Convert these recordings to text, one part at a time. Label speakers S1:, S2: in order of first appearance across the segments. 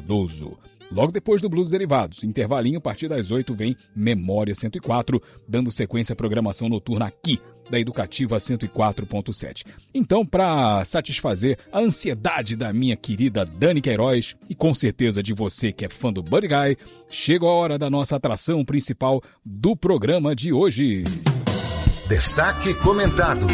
S1: Cardoso. Logo depois do Blues Derivados, intervalinho, a partir das 8 vem Memória 104, dando sequência à programação noturna aqui, da Educativa 104.7. Então, para satisfazer a ansiedade da minha querida Dani Queiroz, e com certeza de você que é fã do Buddy Guy, chega a hora da nossa atração principal do programa de hoje.
S2: Destaque comentado.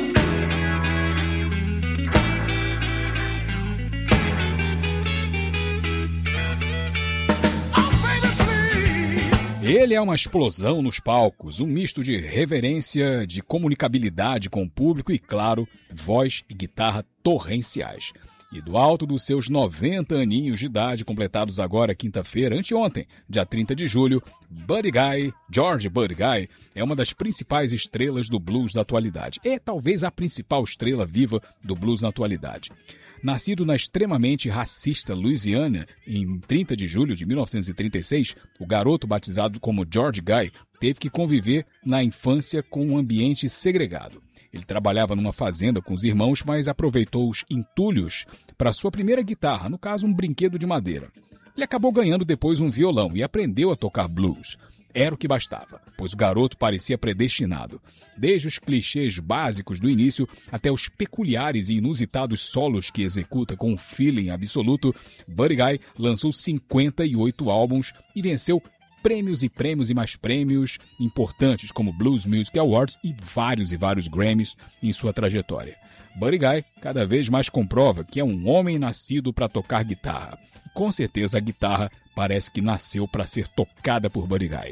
S1: Ele é uma explosão nos palcos, um misto de reverência, de comunicabilidade com o público e, claro, voz e guitarra torrenciais. E do alto dos seus 90 aninhos de idade, completados agora quinta-feira, anteontem, dia 30 de julho, Buddy Guy, George Buddy Guy, é uma das principais estrelas do blues da atualidade. É talvez a principal estrela viva do blues na atualidade. Nascido na extremamente racista Louisiana, em 30 de julho de 1936, o garoto batizado como George Guy teve que conviver na infância com um ambiente segregado. Ele trabalhava numa fazenda com os irmãos, mas aproveitou os entulhos para sua primeira guitarra, no caso um brinquedo de madeira. Ele acabou ganhando depois um violão e aprendeu a tocar blues. Era o que bastava, pois o garoto parecia predestinado. Desde os clichês básicos do início até os peculiares e inusitados solos que executa com um feeling absoluto, Buddy Guy lançou 58 álbuns e venceu prêmios e mais prêmios importantes como Blues Music Awards e vários Grammys em sua trajetória. Buddy Guy cada vez mais comprova que é um homem nascido para tocar guitarra. E com certeza a guitarra parece que nasceu para ser tocada por Buddy Guy.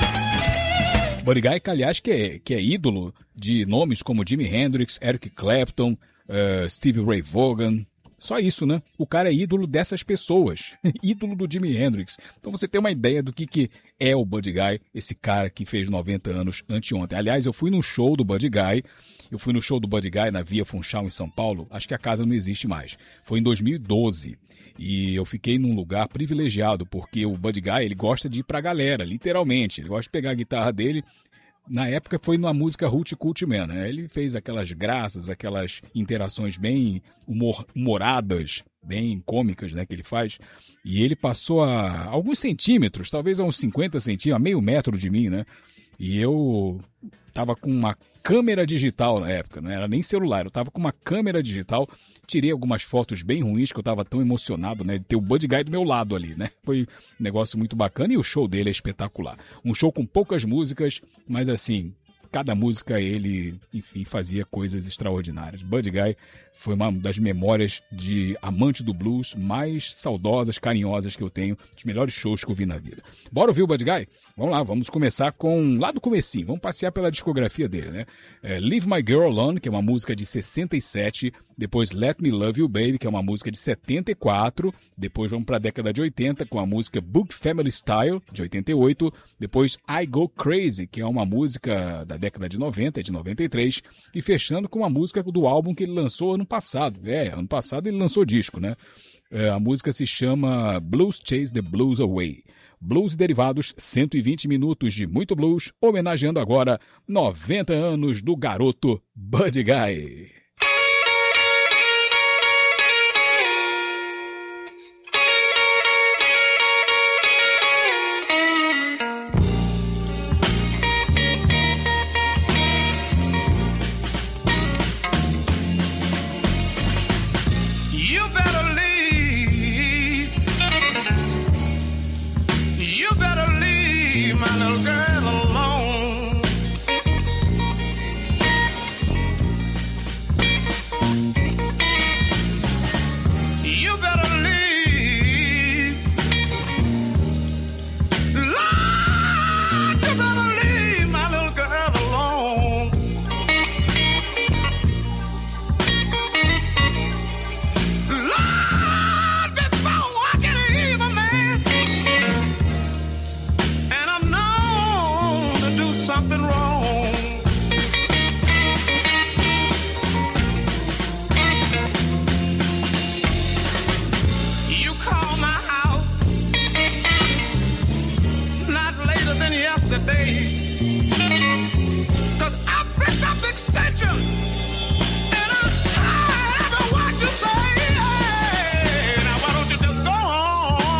S1: Buddy Guy, que aliás que é ídolo de nomes como Jimi Hendrix, Eric Clapton, Stevie Ray Vaughan. Só isso, né? O cara é ídolo dessas pessoas. Ídolo do Jimi Hendrix. Então você tem uma ideia do que é o Buddy Guy, esse cara que fez 90 anos anteontem. Aliás, eu fui no show do Buddy Guy. Eu fui no show do Buddy Guy na Via Funchal, em São Paulo. Acho que a casa não existe mais. Foi em 2012. E eu fiquei num lugar privilegiado, porque o Buddy Guy, ele gosta de ir pra galera, literalmente. Ele gosta de pegar a guitarra dele. Na época foi numa música Hoochie Coochie Man, né? Ele fez aquelas graças, aquelas interações bem humoradas, bem cômicas, né, que ele faz. E ele passou a alguns centímetros, talvez a uns 50 centímetros, a meio metro de mim, né? E eu tava com uma câmera digital na época, não era nem celular, eu tava com uma câmera digital, tirei algumas fotos bem ruins, que eu tava tão emocionado, né, de ter o Buddy Guy do meu lado ali, né, foi um negócio muito bacana e o show dele é espetacular. Um show com poucas músicas, mas assim, cada música ele, enfim, fazia coisas extraordinárias. Buddy Guy foi uma das memórias de amante do blues mais saudosas, carinhosas que eu tenho, dos melhores shows que eu vi na vida. Bora ouvir o Buddy Guy? Vamos lá, vamos começar com lá do comecinho, vamos passear pela discografia dele, né? Leave My Girl Alone, que é uma música de 67, depois Let Me Love You Baby, que é uma música de 74, depois vamos para a década de 80 com a música Book Family Style, de 88, depois I Go Crazy, que é uma música da década de 90, de 93, e fechando com uma música do álbum que ele lançou ano passado. Ano passado ele lançou disco, né? A música se chama Blues Chase the Blues Away. Blues e derivados, 120 minutos de muito blues, homenageando agora 90 anos do garoto Buddy Guy.
S3: Now why don't you just go on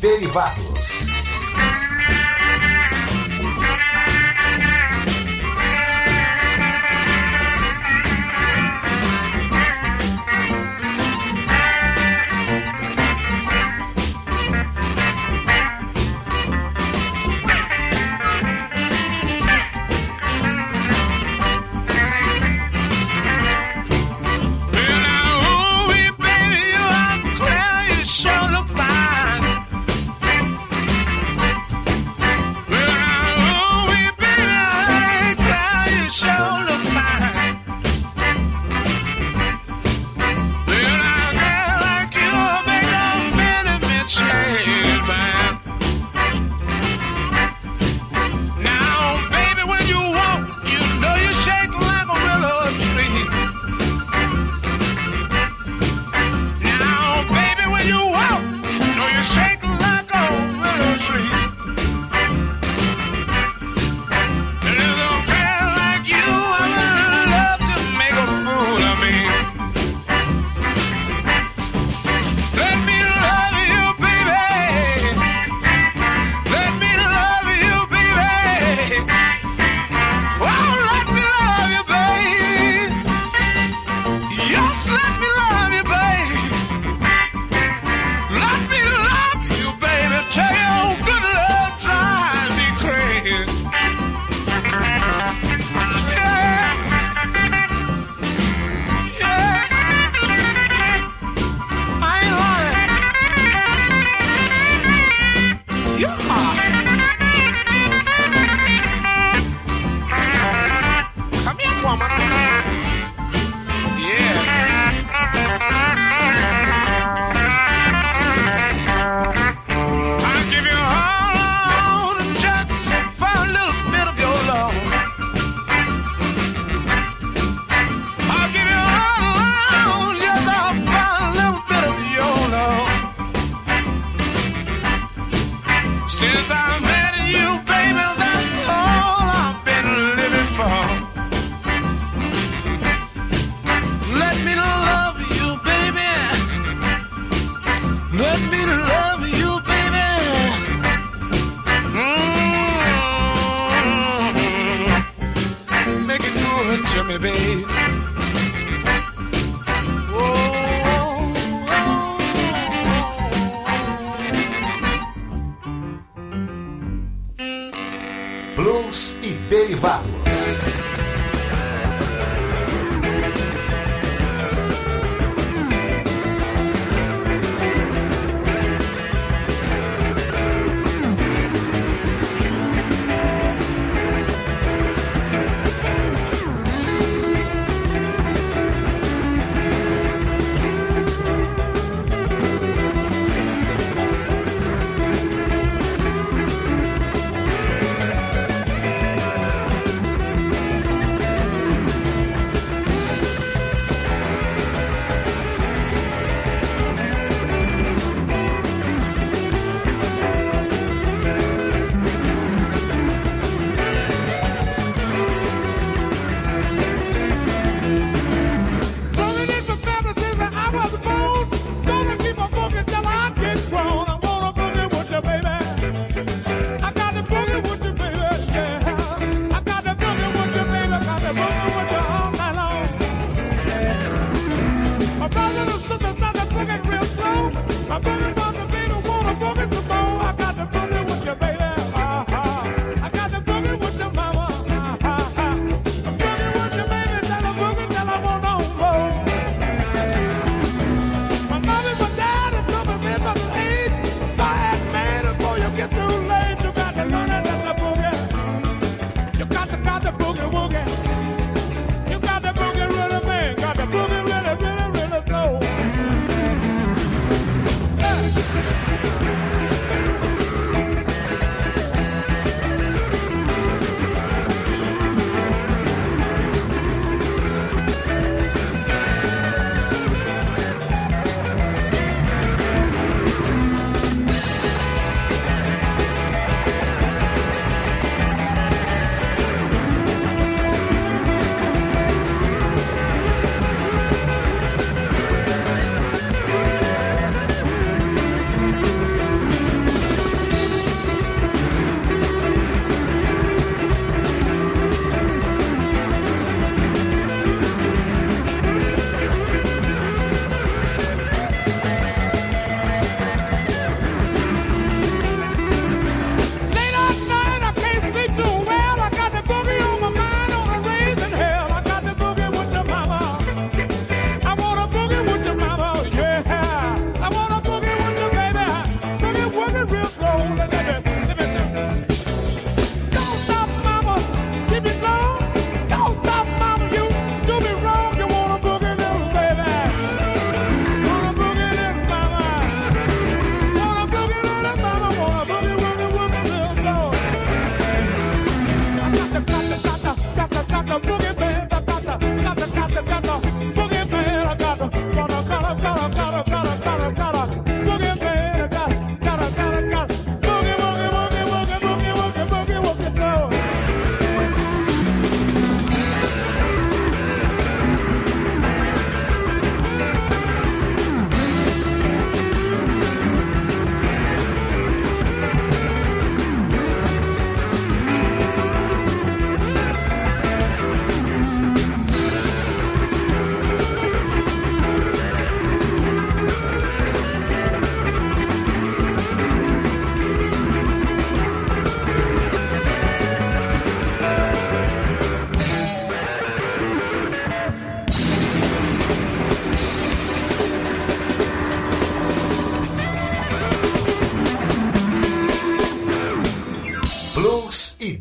S2: derivados.
S3: Since I met you, baby, that's all I've been living for. Let me love you, baby. Let me love you, baby. Make it good to me, baby.
S2: Blues e derivados.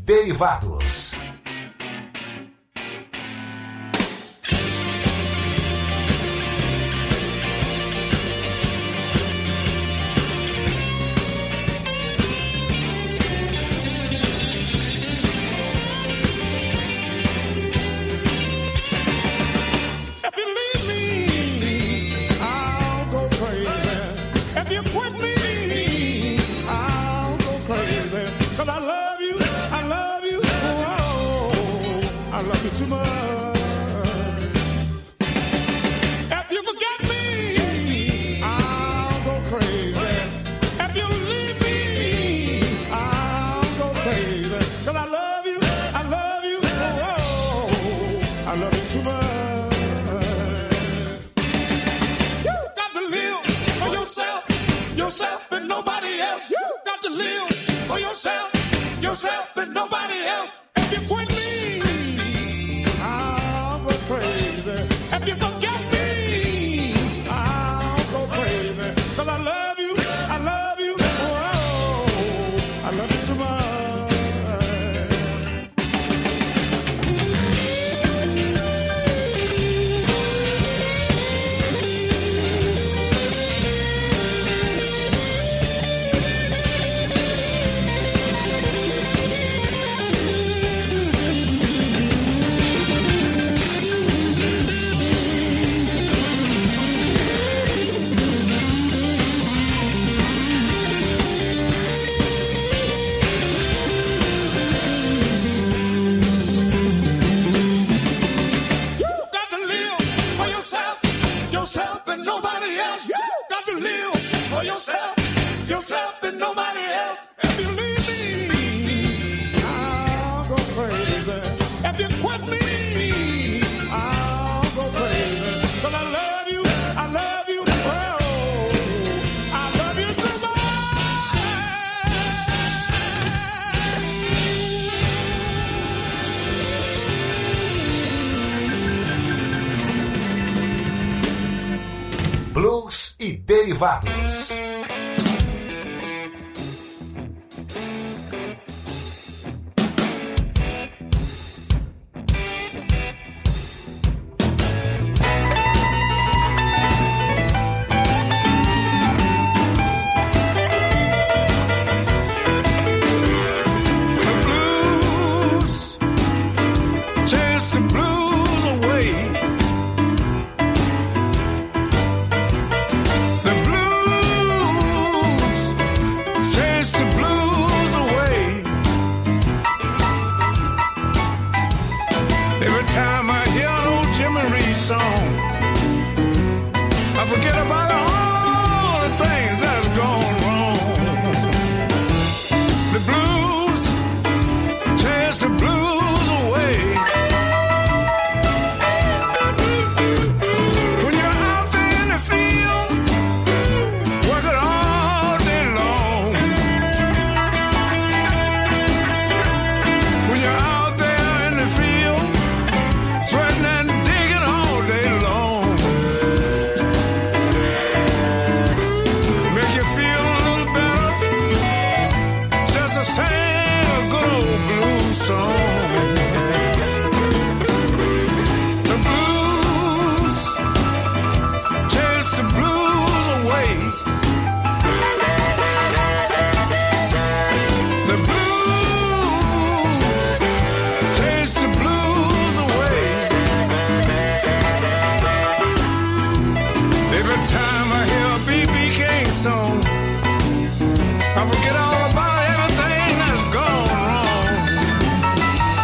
S2: derivados.
S3: Too much. If you forget me, I'll go crazy. If you leave me, I'll go crazy. 'Cause I love you, oh, I love you too much. You got to live for yourself and nobody else. You got to live for yourself and nobody else. If you quit me, if you forget me, I'll go crazy. 'Cause I love you, oh, I love you too much. Yourself and nobody else. You got to live for yourself and nobody else. If you leave me, I'll go crazy. If you quit me, I'll go crazy. 'Cause I love you, oh, I love you too much.
S2: Blues e derivados.
S3: I forget all about everything that's gone wrong.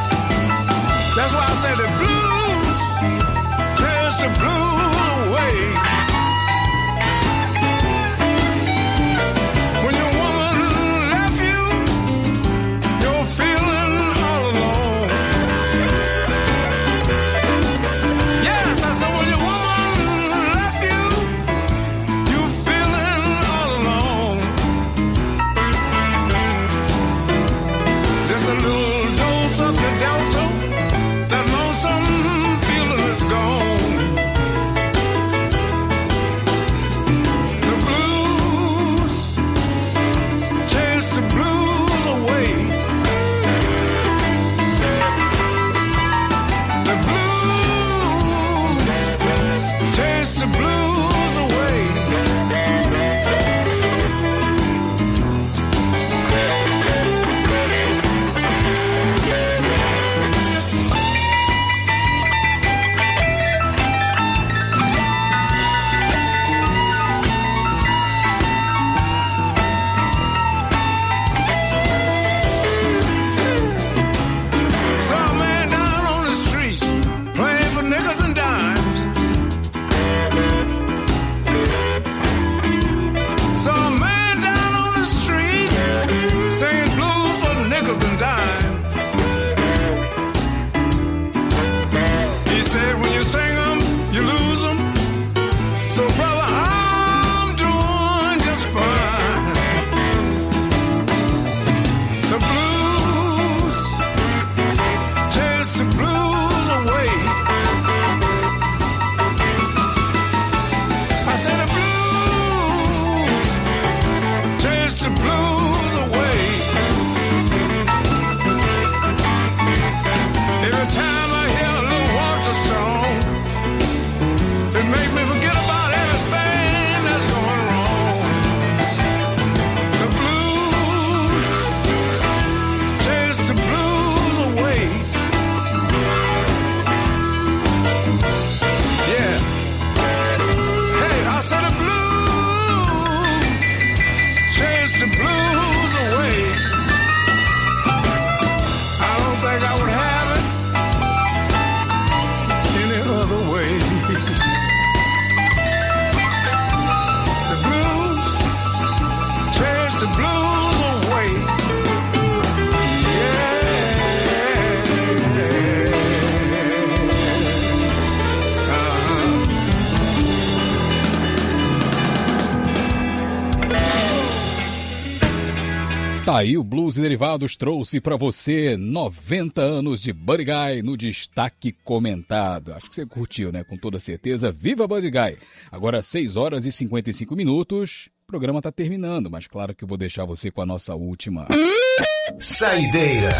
S3: nickels and dimes. He said, when you sing them, you lose them. So, brother, I'm doing just fine. The blues chase the blues away. I said the blues chase the blues away. Every time I hear a little Walter song, it makes me forget about everything that's going wrong. The blues chase the blues away. Yeah. Hey, I said the blues chase the blues away. I don't think I would have it any other way. The blues chase the blues away.
S1: Tá aí, o Blues e Derivados trouxe pra você 90 anos de Buddy Guy no destaque comentado. Acho que você curtiu, né? Com toda certeza. Viva Buddy Guy! Agora 6 horas e 55 minutos. O programa tá terminando, mas claro que eu vou deixar você com a nossa última.
S2: Saideira.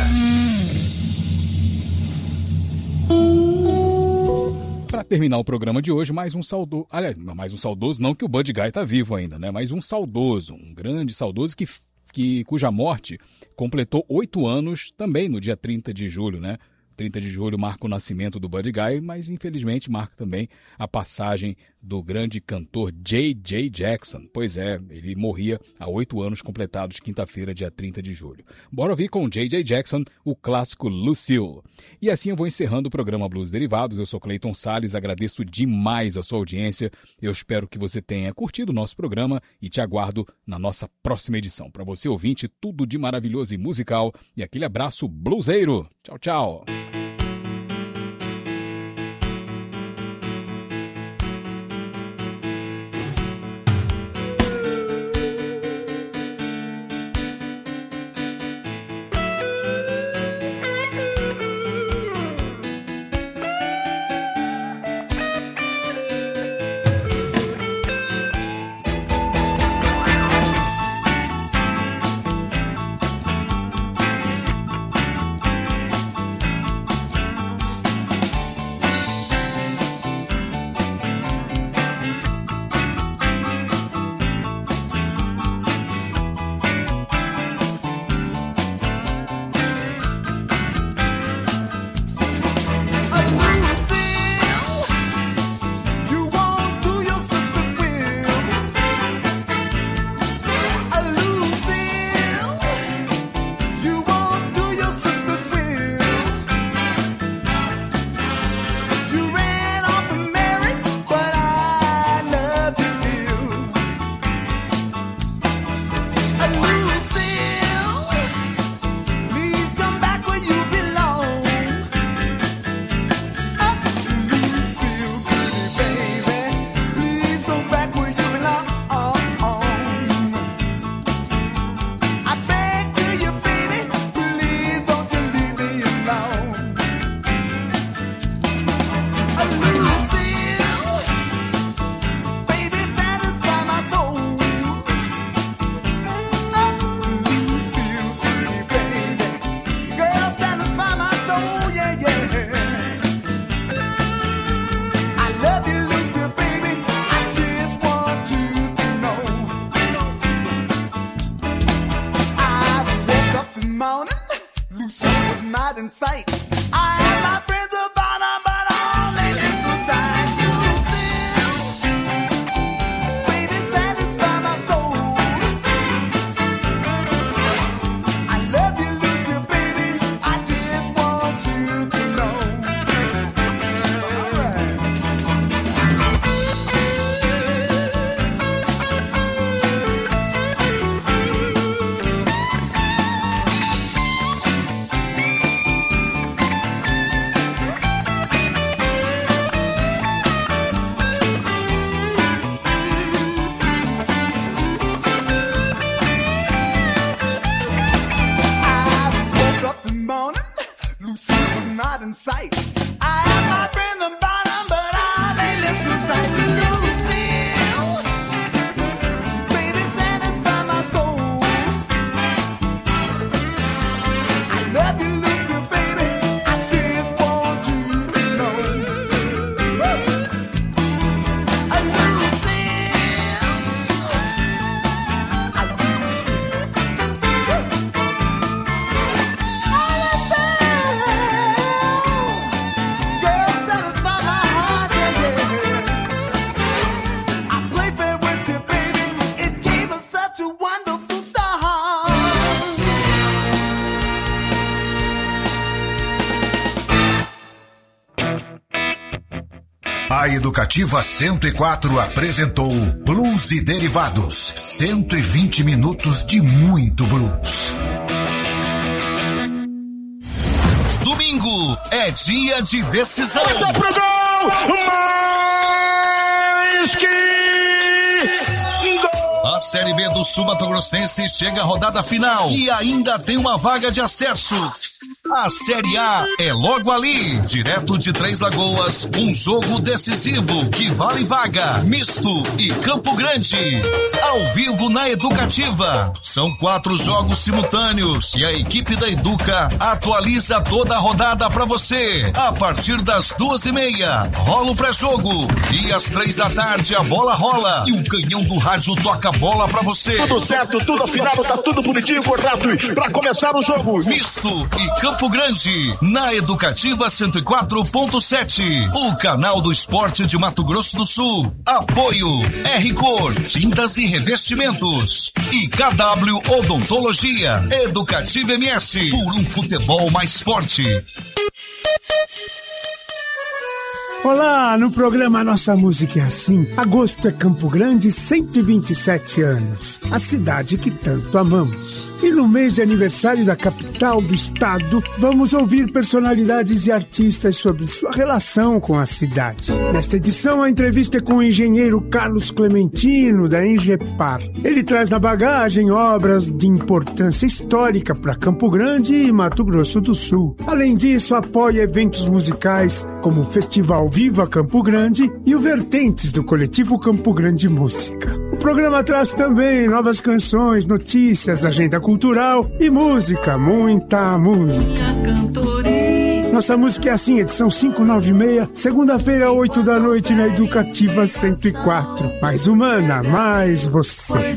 S1: Pra terminar o programa de hoje, mais um saudoso. Aliás, mais um saudoso, não que o Buddy Guy tá vivo ainda, né? Mas um saudoso, um grande saudoso cuja morte completou 8 anos também no dia 30 de julho, né? 30 de julho marca o nascimento do Buddy Guy, mas infelizmente marca também a passagem do grande cantor J.J. Jackson. Pois é, ele morria há 8 anos completados, quinta-feira, dia 30 de julho. Bora ouvir com J.J. Jackson o clássico Lucille. E assim eu vou encerrando o programa Blues Derivados. Eu sou Cleiton Salles, agradeço demais a sua audiência. Eu espero que você tenha curtido o nosso programa e te aguardo na nossa próxima edição. Para você, ouvinte, tudo de maravilhoso e musical. E aquele abraço bluseiro. Tchau, tchau.
S3: In sight. I have my friends about them, but all they little time. Lucille, baby, satisfy my soul. I love you, Lucille, baby. I just want you to know. All right. in sight. I have my friends on bottom, but I they look so tight. Lucille, baby, satisfy my soul. I love you, Lucille, baby. I just want you to know.
S2: A Educativa 104 apresentou Blues e Derivados. 120 minutos de muito blues.
S4: Domingo é dia de decisão.
S5: Volta pro gol! Mais que gol!
S4: A Série B do Sul Mato Grossense chega à rodada final e ainda tem uma vaga de acesso. A Série A é logo ali, direto de Três Lagoas, um jogo decisivo que vale vaga, misto e Campo Grande. Ao vivo na Educativa. São 4 jogos simultâneos e a equipe da Educa atualiza toda a rodada pra você. A partir das 2:30, rola o pré-jogo. E às 3 da tarde a bola rola e o canhão do rádio toca a bola pra você.
S5: Tudo certo, tudo afinado, tá tudo bonitinho, cortado pra começar o jogo.
S4: Misto e Campo Grande, na Educativa 104.7, o canal do esporte de Mato Grosso do Sul. Apoio R-Cor, tintas e revestimentos. E KW Odontologia. Educativa MS, por um futebol mais forte.
S6: Olá, no programa Nossa Música é Assim, agosto é Campo Grande, 127 anos, a cidade que tanto amamos. E no mês de aniversário da capital do estado, vamos ouvir personalidades e artistas sobre sua relação com a cidade. Nesta edição, a entrevista é com o engenheiro Carlos Clementino, da Engepar. Ele traz na bagagem obras de importância histórica para Campo Grande e Mato Grosso do Sul. Além disso, apoia eventos musicais como o Festival Viva Campo Grande e o Vertentes do Coletivo Campo Grande Música. O programa traz também novas canções, notícias, agenda cultural e música, muita música. Nossa Música é Assim, edição 596, segunda-feira, 8 da noite, na Educativa 104. Mais humana, mais você.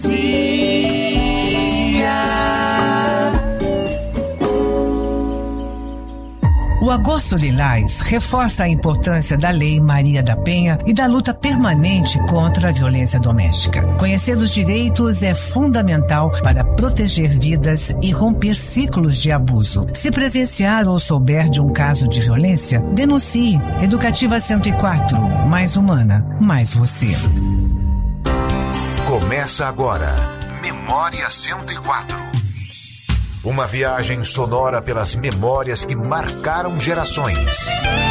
S7: O Agosto Lilás reforça a importância da Lei Maria da Penha e da luta permanente contra a violência doméstica. Conhecer os direitos é fundamental para proteger vidas e romper ciclos de abuso. Se presenciar ou souber de um caso de violência, denuncie. Educativa 104, mais humana, mais você.
S2: Começa agora, Memória 104. Uma viagem sonora pelas memórias que marcaram gerações.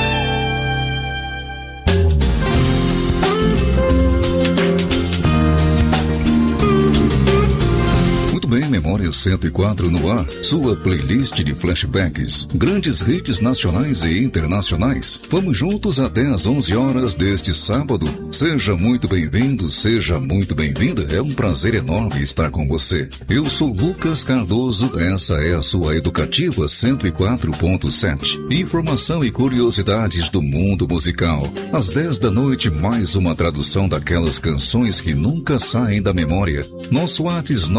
S8: Bem, Memória 104 no ar, sua playlist de flashbacks, grandes hits nacionais e internacionais. Vamos juntos até às 11 horas deste sábado. Seja muito bem-vindo, seja muito bem-vinda. É um prazer enorme estar com você. Eu sou Lucas Cardoso, essa é a sua Educativa 104.7. Informação e curiosidades do mundo musical. Às 10 da noite, mais uma tradução daquelas canções que nunca saem da memória. Nosso WhatsApp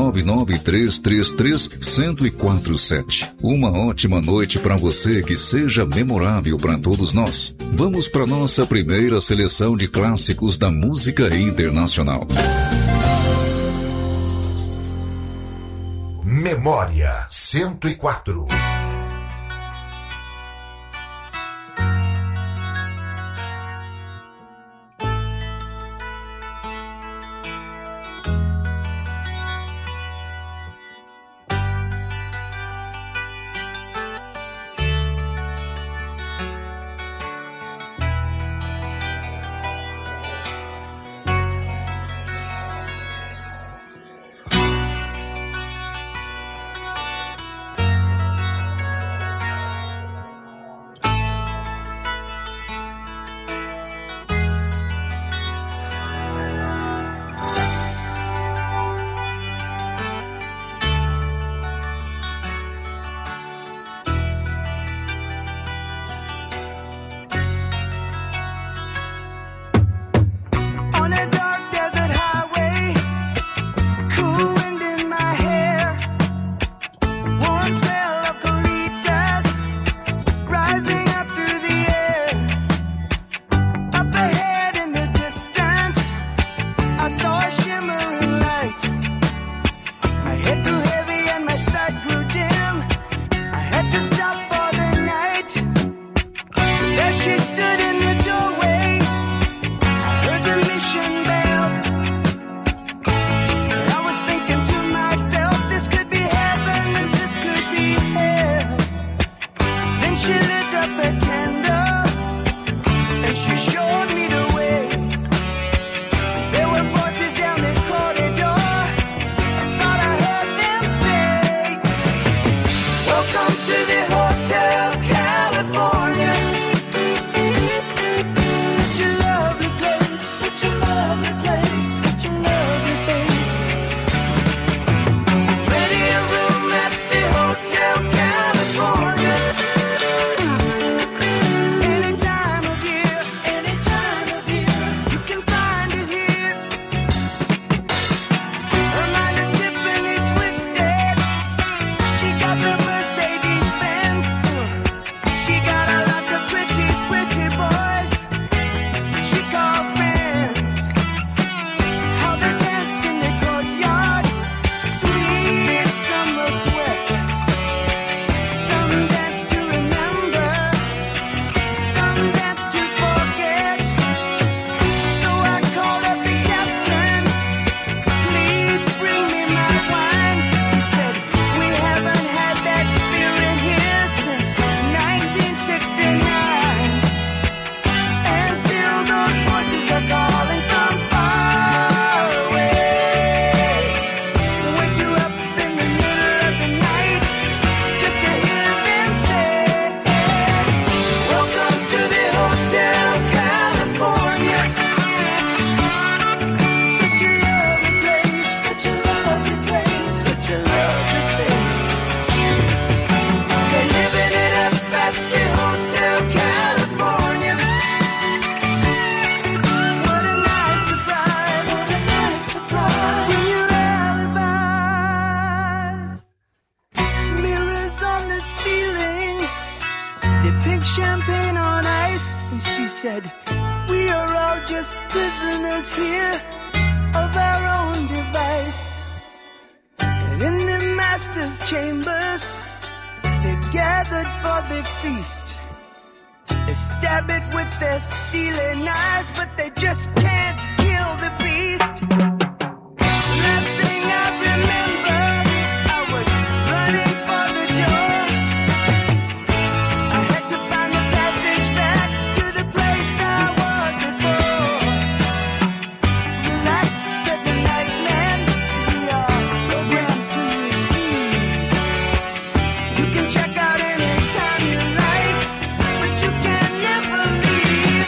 S8: 99333-1047. Uma ótima noite para você, que seja memorável para todos nós. Vamos para nossa primeira seleção de clássicos da música internacional.
S2: Memória 104.
S9: up a candle and she showed me the way. There were voices down the corridor. I thought I heard them say, welcome to the Hotel California. Such a lovely place, such a lovely place, such a lovely face. Plenty of room at the Hotel California. Any time of year, you can find it here. Her mind is Tiffany twisted. She got the Mercedes Benz. She got a lot of pretty, pretty boys she calls friends. How they dance in the courtyard, sweet summer sweat. Some dance to remember, some dance to forget. So I called up the captain, please bring me my wine. He said, we haven't had that spirit here since 1969. And still those voices are calling from far away. Wake you up in the middle of the night just to hear them say, welcome to the Hotel California. Such a lovely place, such a lovely place, such a lovely face. They're living it up at the Hotel California. What a nice surprise, what a nice surprise. When your alibis, mirrors on the ceiling, the pink champagne on ice. And she said, we are all just prisoners here of our own device. And in the master's chambers, they gathered for the feast. They stab it with their steely knives, but they just can't kill the beast. Last thing I remember, I was running for the door. I had to find the passage back to the place I was before. Relax, said the night man, we are programmed to receive. You can check out anytime you like, but you can never leave.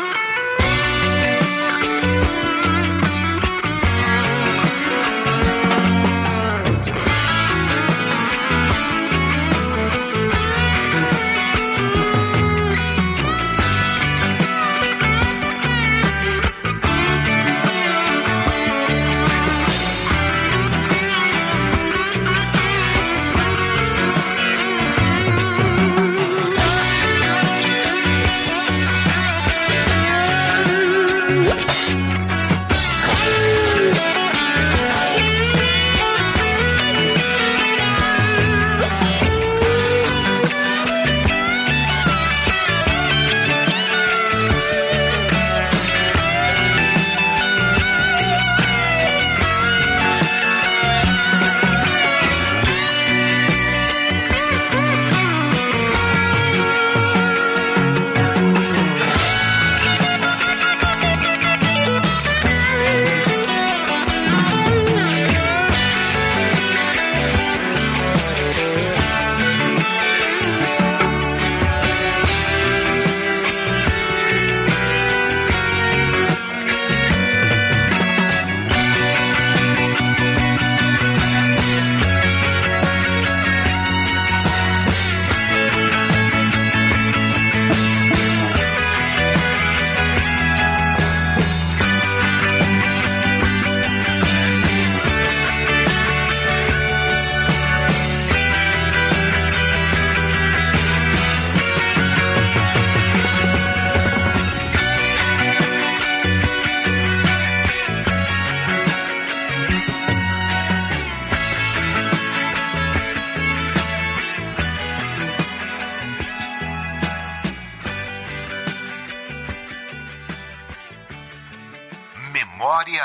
S2: Memória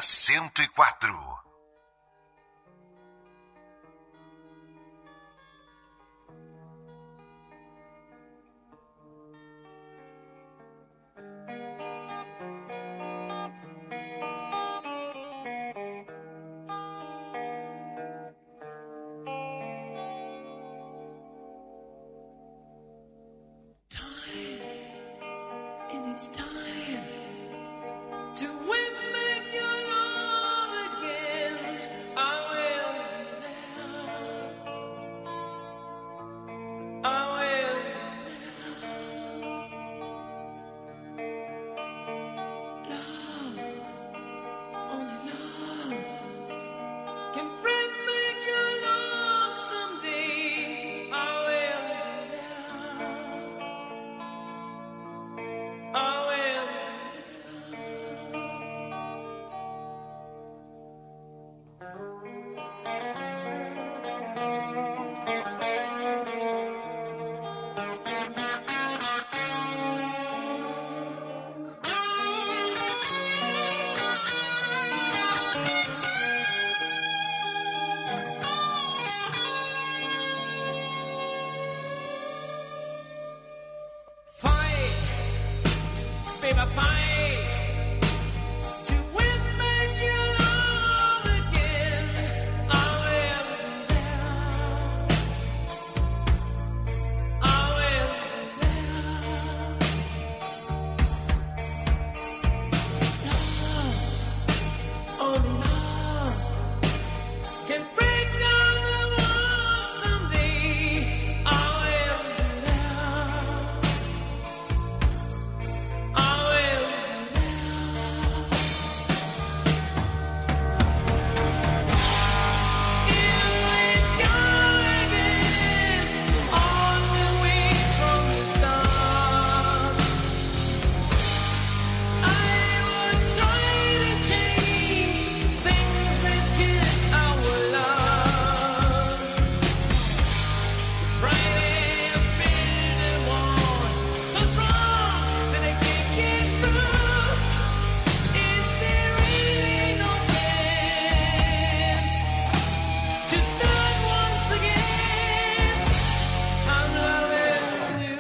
S2: 104.
S9: it's time to win back your love again. I will be there. I will be there. Love, only love can bring back your love someday. I will be there. I will. Fight, baby, fight to win back your love again. I will be there. I will be there. Love, only love can break down the walls someday. I will be there. I will be there. Here we go again, on the way from the start. I would try to change things that kill our love. Brightest building wall, so strong that I can't get through. Is there really no chance to start once again? I'm loving you.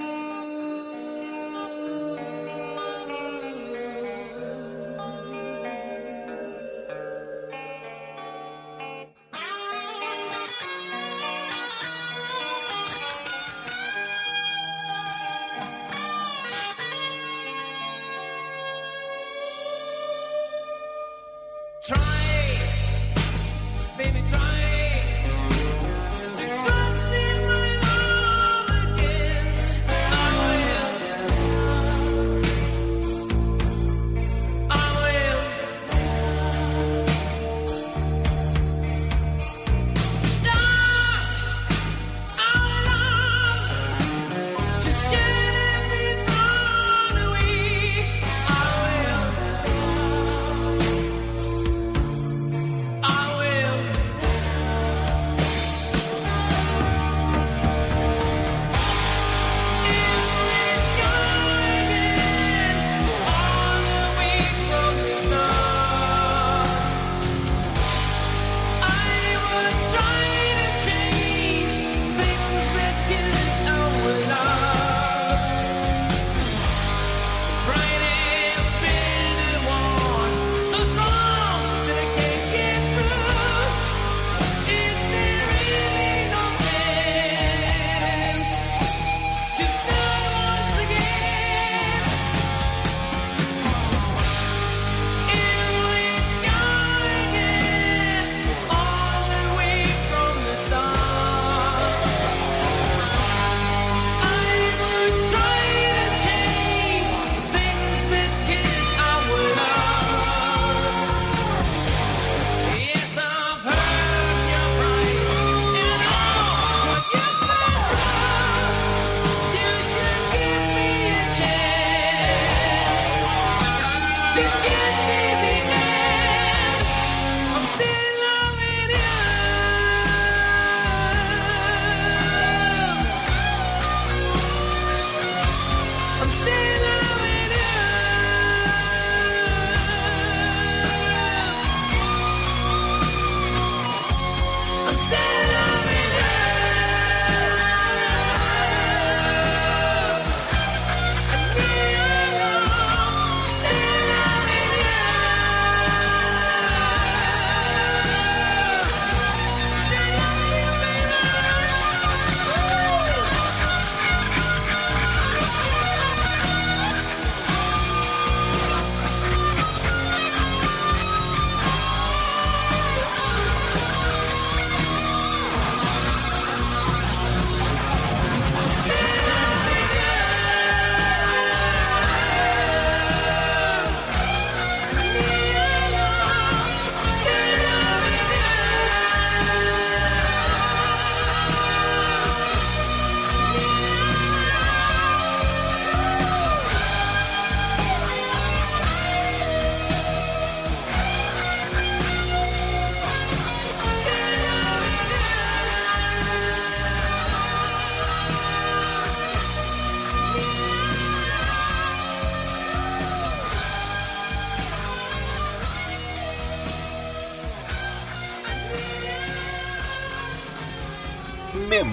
S9: Try, baby, try to trust in my love again. I will. I will. Love, our love, just shouldn't be thrown away. I will. I will.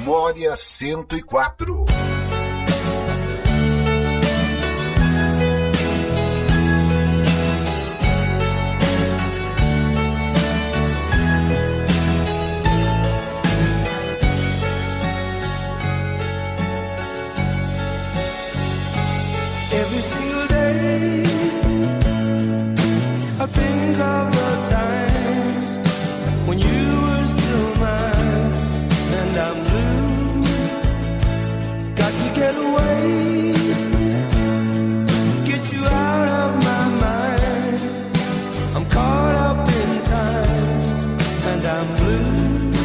S2: Memória 104.
S9: Every single day I think of the times when you were still mine and I'm blue. Got to get away, get you out of my mind. I'm caught up in time and I'm blue.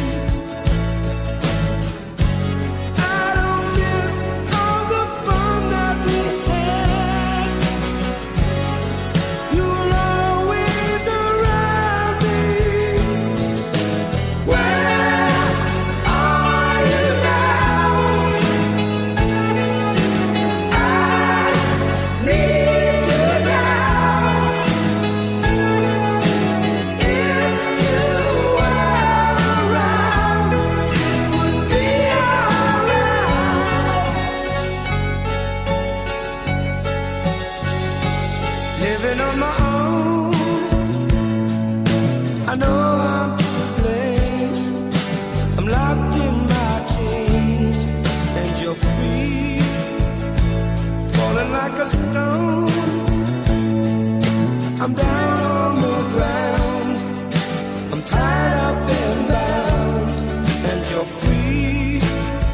S9: I'm down on the ground, I'm tied up and bound, and you're free.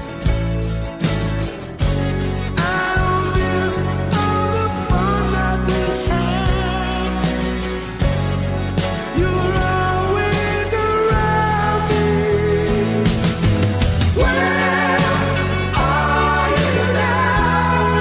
S9: I don't miss all the fun that we had. You're always around me. Where are you now?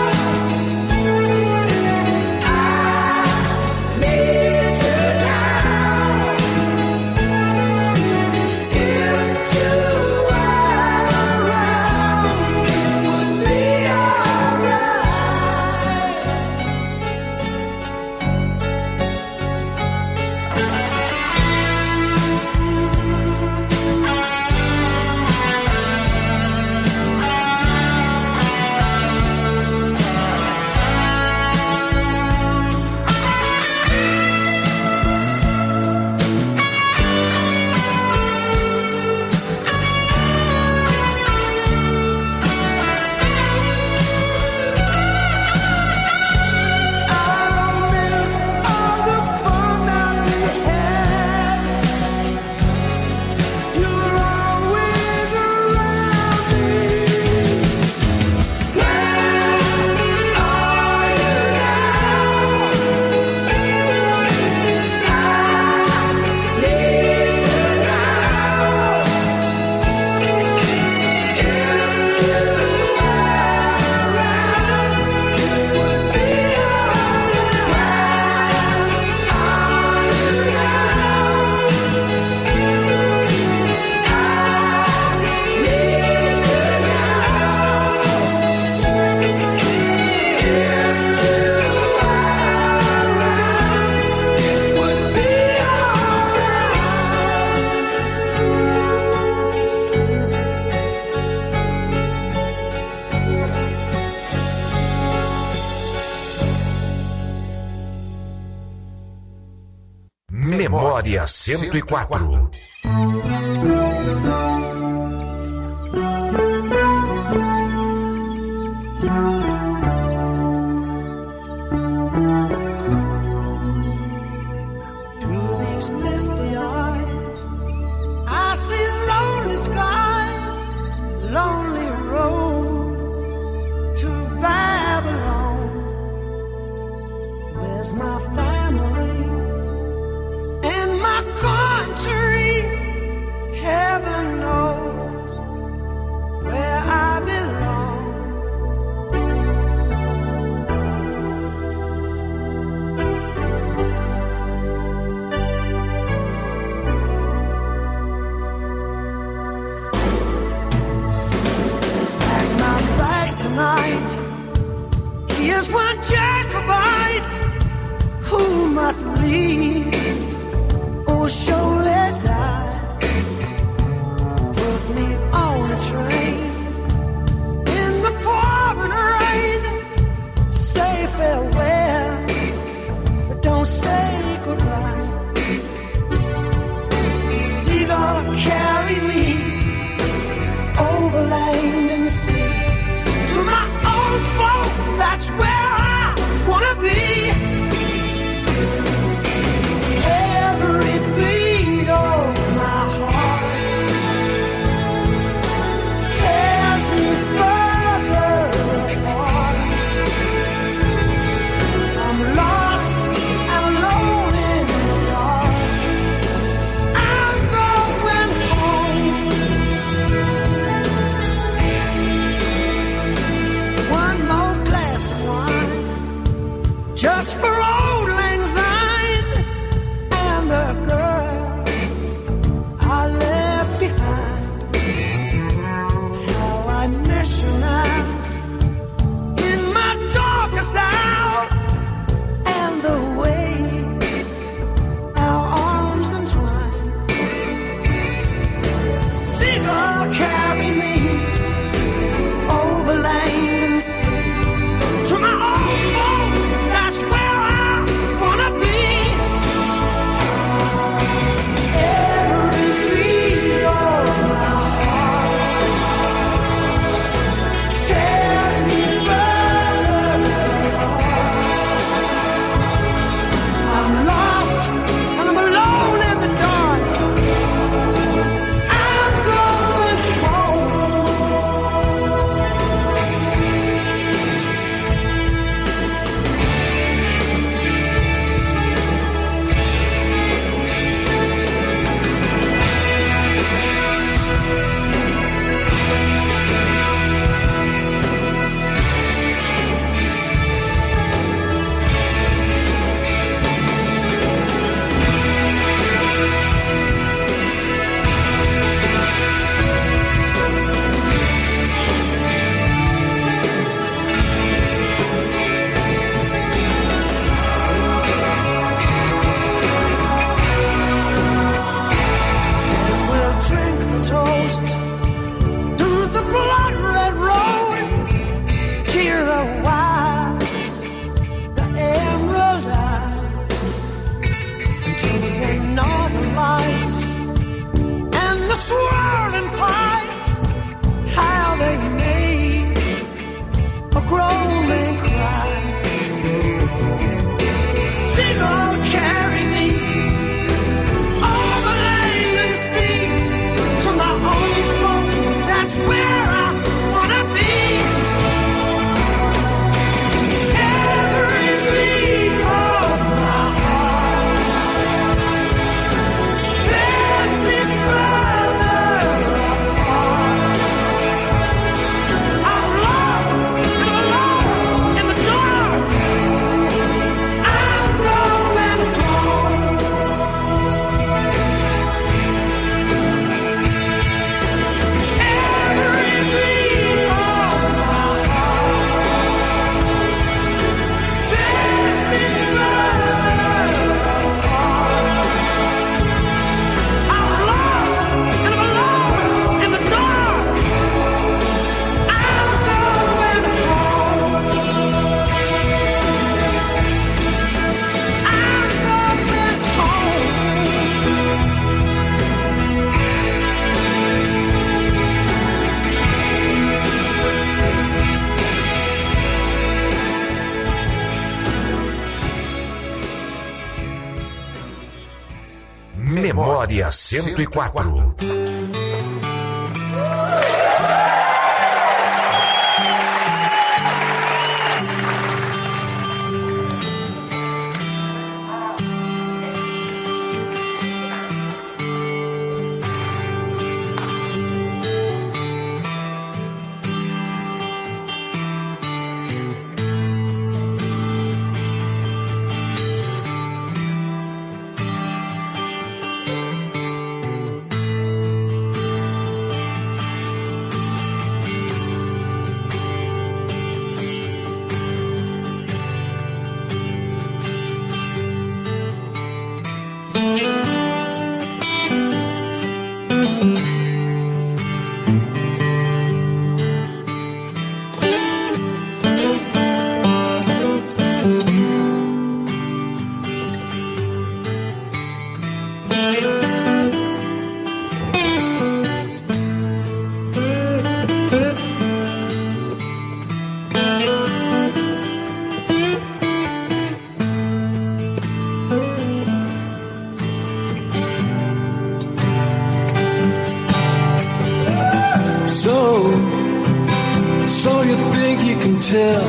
S2: Memória 104.
S9: Through these misty eyes, I see lonely skies, lonely road to Babylon. Where's my family? In my country, heaven knows where I belong. Pack my bags tonight. Here's one Jacobite who must leave or surely die. Put me on a train
S2: Memória 104.
S10: So you think you can tell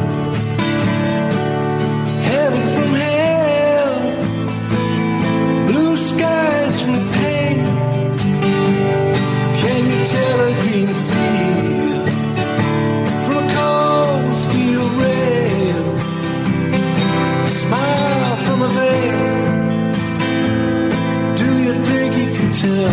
S10: heaven from hell, blue skies from the pain? Can you tell a green field from a cold steel rail, a smile from a veil? Do you think you can tell?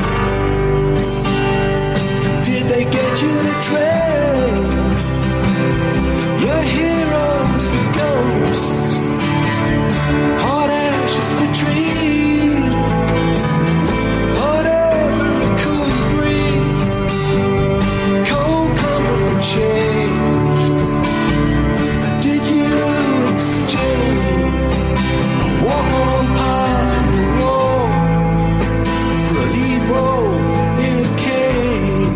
S10: Did they get you to trade your heroes for ghosts, hot ashes for trees, whatever a cool breeze, cold comfort for change? Did you exchange a walk-on part in the role for a lead role in a cage?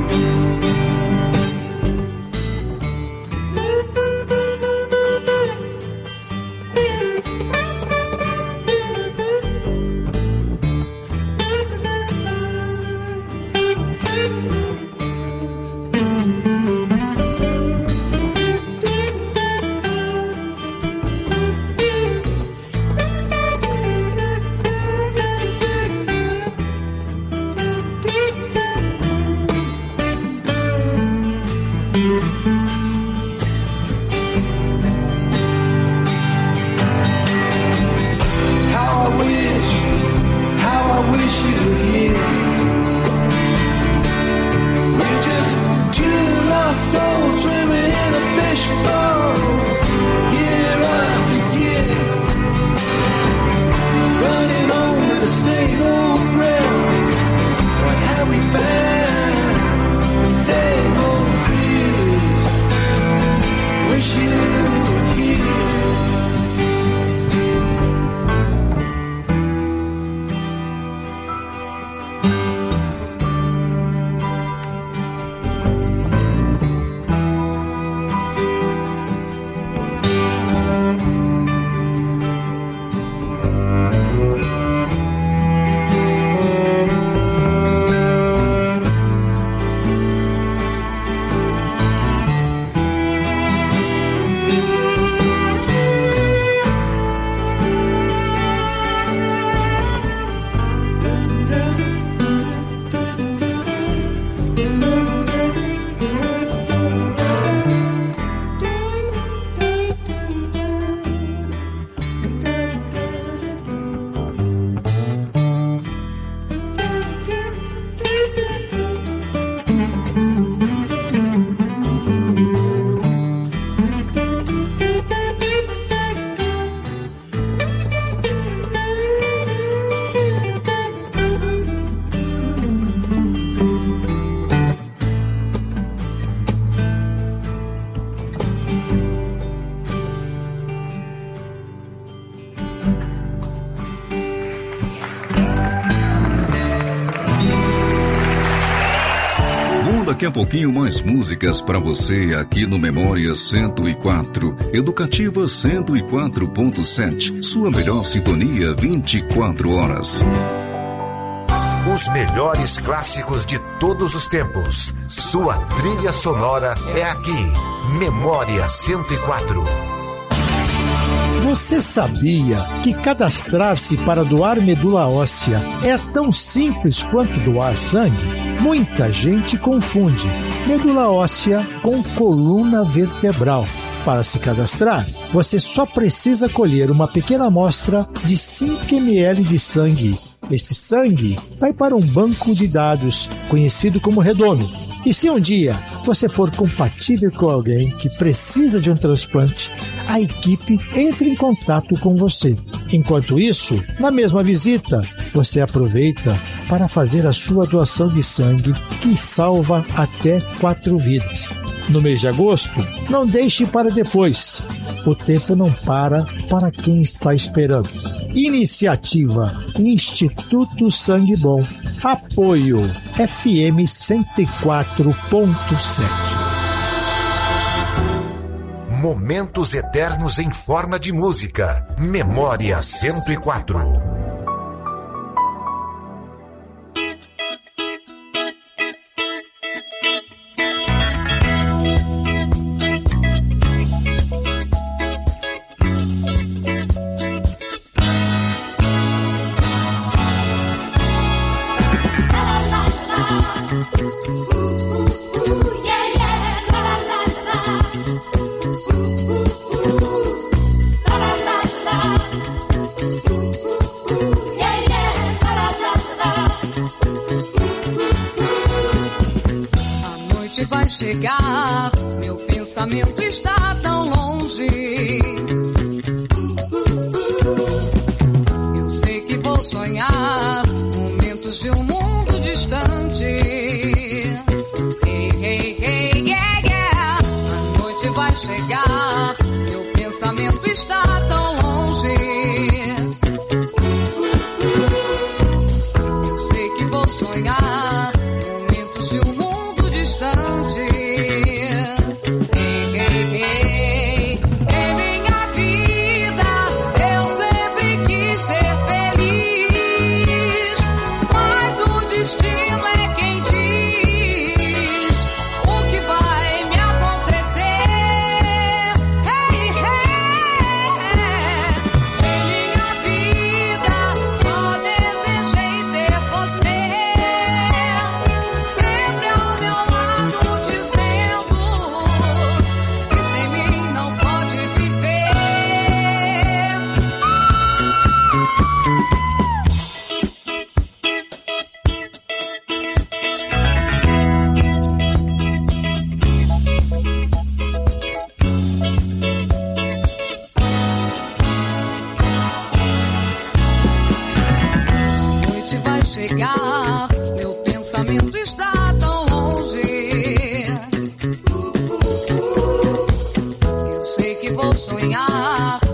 S8: Daqui a pouquinho mais músicas para você aqui no Memória 104, Educativa 104.7, sua melhor sintonia 24 horas.
S2: Os melhores clássicos de todos os tempos. Sua trilha sonora é aqui. Memória 104.
S11: Você sabia que cadastrar-se para doar medula óssea é tão simples quanto doar sangue? Muita gente confunde medula óssea com coluna vertebral. Para se cadastrar, você só precisa colher uma pequena amostra de 5 ml de sangue. Esse sangue vai para um banco de dados, conhecido como Redondo. E se um dia você for compatível com alguém que precisa de um transplante, a equipe entra em contato com você. Enquanto isso, na mesma visita, você aproveita para fazer a sua doação de sangue, que salva até 4 vidas. No mês de agosto, não deixe para depois. O tempo não para quem está esperando. Iniciativa Instituto Sangue Bom. Apoio FM 104.7.
S2: Momentos eternos em forma de música. Memória 104.
S12: Chegar, meu pensamento está tão longe. Eu sei que vou sonhar momentos de um mundo distante. Hey, hey, hey, yeah, yeah. A noite vai chegar, meu pensamento está tão longe. Eu sei que vou sonhar momentos de um mundo distante. Chegar, meu pensamento está tão longe. Eu sei que vou sonhar